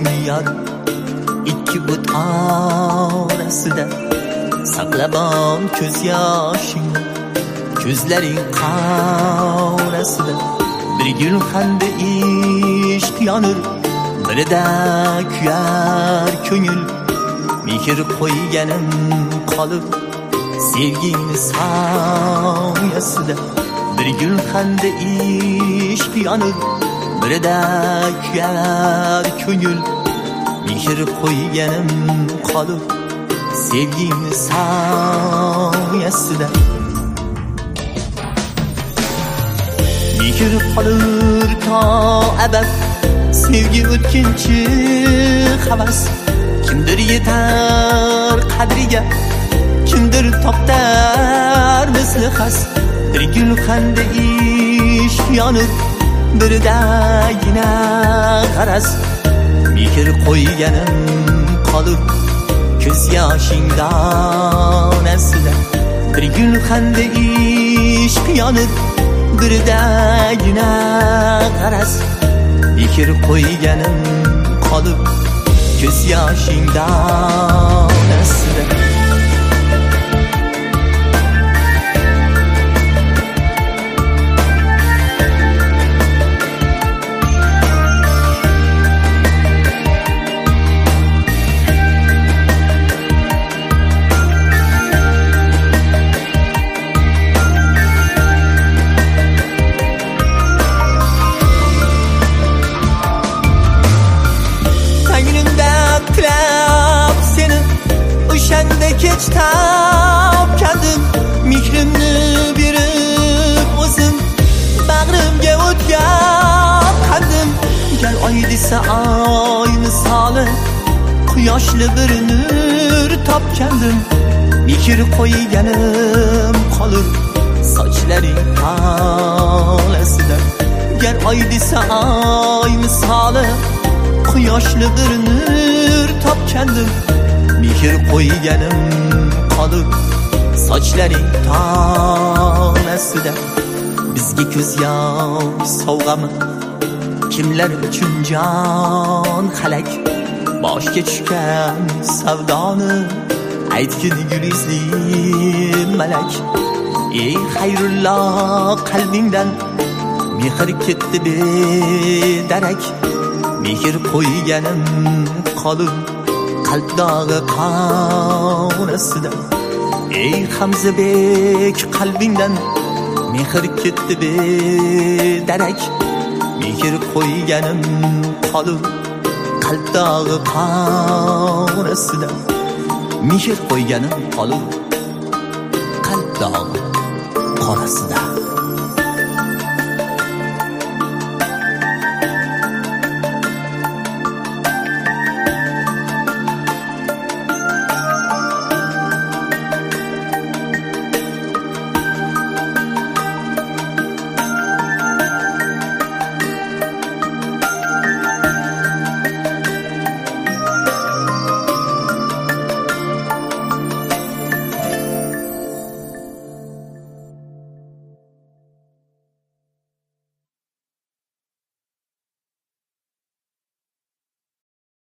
yar ikki o't orasida saqlabon ko'z yoshingni ko'zlaring qorasida bir gulxanda ishq yonur birida kuyar ko'ngil mehr qo'yganim qolib sevgini soyasida bir gulxanda ishq yonur birida kuyar ko'ngil mehr qo'yganim qolib sevgini soyasida mehr qolur to abad sevgi o'tkinchi havas kimdir yetar qadriga kimdir toptar misli xas bir gulxanda ishq yonur birdagina g'araz mehr qo'yganim qolur ko'z yoshing donasida bir gulxanda ishq yonur birdagina g'araz mehr qo'yganim qolib ko'z yoshing donasida o'shanda kech topgandim mehrimni berib o'zim bag'rimga o'tgan qandim gal oy desa oy misoli quyoshli bir nur topgandim mehr qo'yganim qolur sochlaring tolasida gal oy desa oy misoli quyoshli bir nur topgandim mehr qo'yganim qolib sochlaring tolasida bizga ko'z yosh sovg'ami kimlar uchun jon halak boshga tushgan savdoni aytgin gulizli malak ey xayrulloh qalbingdan mehr ketdi bedarak mehr qo'yganim qolib qalb dog'i qorasida ey Hamzabek qalbingdan mehr ketdi bedarak mehr qo'yganim qolib qalb dog'i qorasida mehr qo'yganim qolib qalb dog'i qorasida